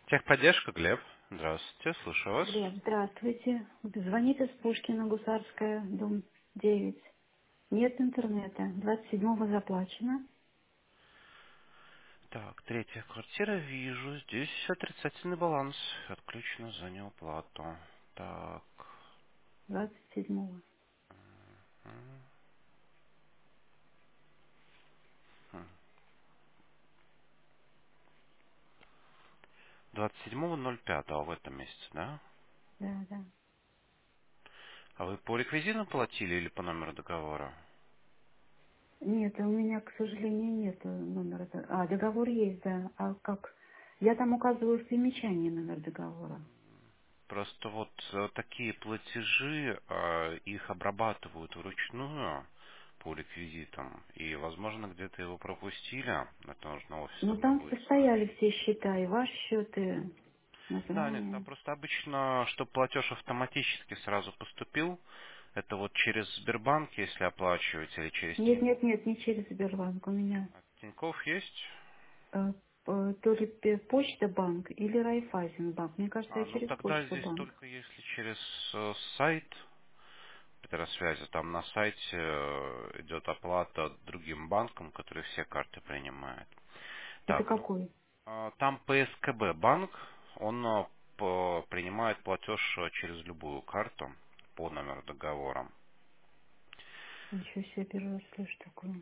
Техподдержка, Глеб. Здравствуйте, слушаю вас. Глеб, здравствуйте. Звоните с Пушкина, Гусарская, дом 9. Нет интернета. 27-го заплачено. Так, третья квартира, вижу. Здесь отрицательный баланс. Отключено за неуплату. Так. 27-го. м, м. 27.05 в этом месяце, да? Да, да. А вы по реквизитам платили или по номеру договора? Нет, у меня, к сожалению, нет номера. Договор есть, да. А как? Я там указываю в примечании номер договора. Просто вот такие платежи, их обрабатывают вручную по реквизитам. И, возможно, где-то его пропустили. Это нужно Ну, офисом там выяснить. состояли все счета, и ваш счет, и Да, нет, там название. просто обычно, чтобы платеж автоматически сразу поступил, это вот через Сбербанк, если оплачиваете, или через Нет, Тинькофф. нет, нет, не через Сбербанк. У меня А Тинькофф есть? то ли Почта банк или Райфайзенбанк. Мне кажется, я Ну через тогда Почту здесь банк. только если через сайт Петросвязи, там на сайте идет оплата другим банкам, которые все карты принимают. Это Так, ну, какой? там ПСКБ банк, он принимает платеж через любую карту по номеру договора. Ничего себе, первый раз слышу такое.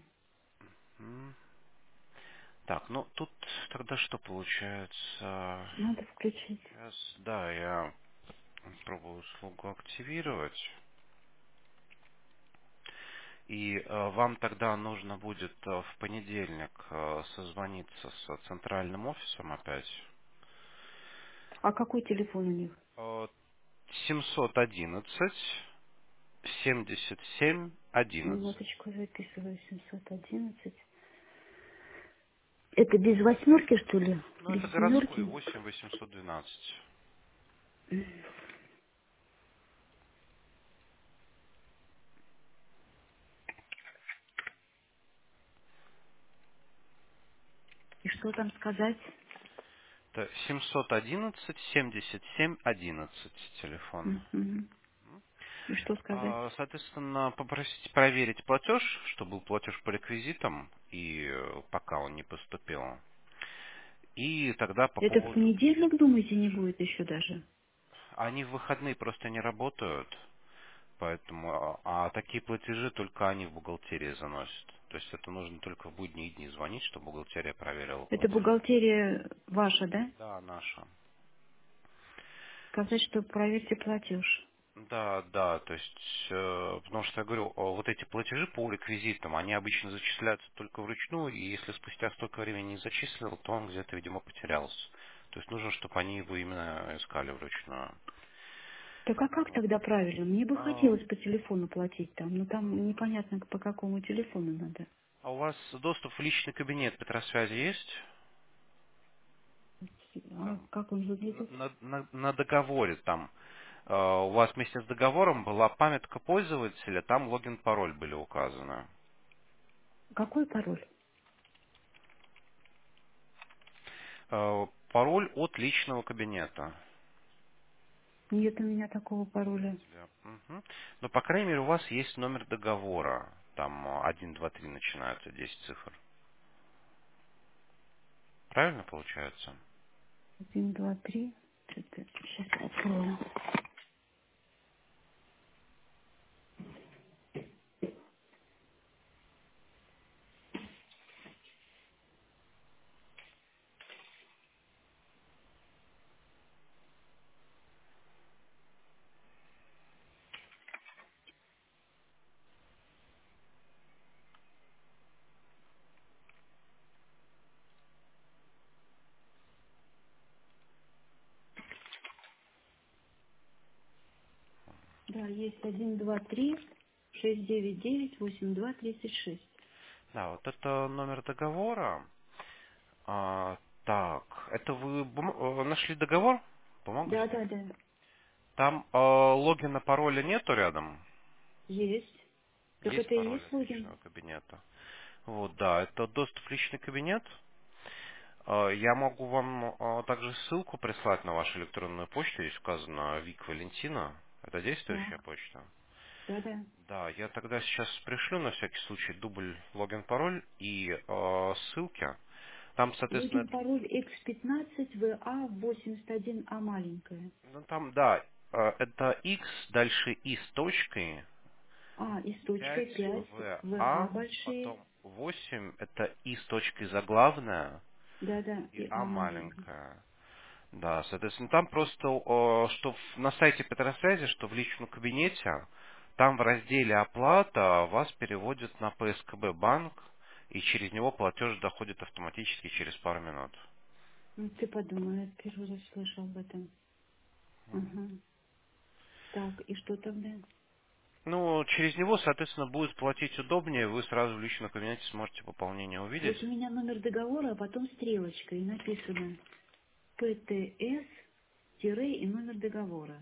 Так, ну тут тогда что получается? Надо включить. Сейчас, да, я пробую услугу активировать. И вам тогда нужно будет в понедельник созвониться с центральным офисом опять. А какой телефон у них? Э, 711 77 11. Минуточку записываю. 711. Это без восьмерки, что ли? Ну, Без это городской семерки? 8812. И что там сказать? Это 711 77 11 телефон. Мгм. И что сказать? Соответственно, попросите проверить платеж, что был платеж по реквизитам, и пока он не поступил. И тогда по Это в поводу... понедельник, думаете, не будет еще даже? Они в выходные просто не работают, поэтому... такие платежи только они в бухгалтерии заносят. То есть это нужно только в будние дни звонить, чтобы бухгалтерия проверила Это платеж. бухгалтерия ваша, да? Да, наша. Сказать, что проверьте платеж. Да, да, то есть, потому что я говорю, вот эти платежи по реквизитам, они обычно зачисляются только вручную, и если спустя столько времени не зачислил, то он где-то, видимо, потерялся. То есть нужно, чтобы они его именно искали вручную. Так а как Вот. тогда правильно? Мне бы А, хотелось по телефону платить там, но там непонятно по какому телефону надо. а у вас доступ в личный кабинет Петросвязи есть? А Там, как он выглядит? на договоре там. У вас вместе с договором была памятка пользователя, там логин, пароль были указаны. Какой пароль? Пароль от личного кабинета. Нет у меня такого пароля. Пользователя. Мгм. Но, по крайней мере, у вас есть номер договора. Там 1, 2, 3 начинаются, 10 цифр. Правильно получается? 1, 2, 3. Сейчас открою. Да, есть 1, 2, 3, 6, 9, 9, 8, 2, 36. Да, вот это номер договора. Так, это вы нашли договор? Бумагу Да, с ним? да, да. Там логина, пароля нету рядом? Есть. Так Есть это и пароль есть от логин. личного кабинета. Вот, да, это доступ в личный кабинет. Я могу вам также ссылку прислать на вашу электронную почту. Здесь указано Вик Валентина. Это действующая Так, почта? да-да. Да, я тогда сейчас пришлю на всякий случай дубль логин, пароль и ссылки. Там, соответственно, Логин, пароль X15VA81А маленькая. ну там, да, это X, дальше И с точкой, А, и с точкой 5 5 ВА VA, большие. потом 8 это И с точкой заглавная Да-да, и и А А маленькая. маленькая. Да, соответственно, там просто, что на сайте Петросвязи, что в личном кабинете, там в разделе «Оплата» вас переводят на ПСКБ банк, и через него платеж доходит автоматически через пару минут. Ну, ты подумай, я первый раз слышу об этом. Ага. Так, и что тогда? Ну, через него, соответственно, будет платить удобнее, вы сразу в личном кабинете сможете пополнение увидеть. Вот у меня номер договора, а потом стрелочка, и написано ПТС и номер договора.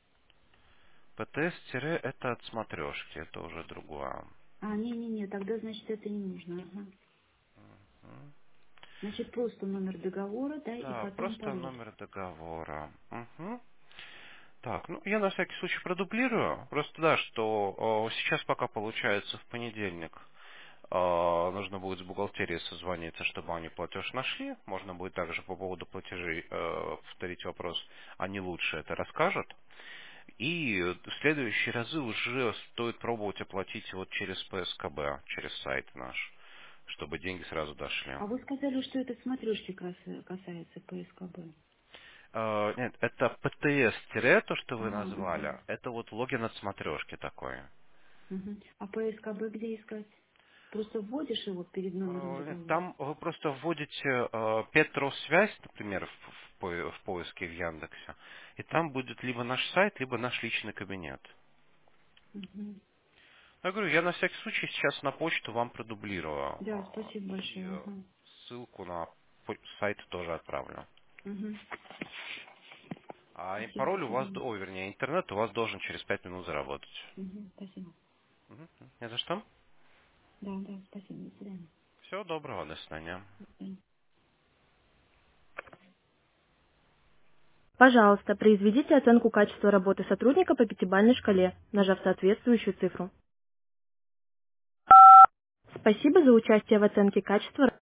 ПТС-это от смотрешки, это уже другое. А, не-не-не, тогда, значит, это не нужно. Ага. М. Значит, просто номер договора, да, и Да, потом просто пароль. номер договора. Мгм. Так, ну я на всякий случай продублирую. Просто да, что сейчас пока получается в понедельник. Нужно будет с бухгалтерией созвониться, чтобы они платеж нашли. Можно будет также по поводу платежей повторить вопрос. Они лучше это расскажут. И в следующие разы уже стоит пробовать оплатить вот через ПСКБ, через сайт наш, чтобы деньги сразу дошли. А вы сказали, что это смотрешки касается ПСКБ. Нет, это ПТС, то, что А, вы назвали, угу, это вот логин от смотрешки такой. угу. А ПСКБ где искать? Просто вводишь его перед номером Нет, договора? там вы просто вводите Петросвязь, например, в поиске в Яндексе, и там будет либо наш сайт, либо наш личный кабинет. Угу. Я говорю, я на всякий случай сейчас на почту вам продублирую. Да, спасибо И большое. Ага. ссылку на сайт тоже отправлю. Угу. А и Спасибо, пароль до у вас, свидания. вернее, интернет у вас должен через 5 минут заработать. Угу. Спасибо. Мгм. Не за что. Да, да, спасибо, до свидания. Всего доброго, до свидания. До свидания. Пожалуйста, произведите оценку качества работы сотрудника по пятибалльной шкале, нажав соответствующую цифру. Спасибо за участие в оценке качества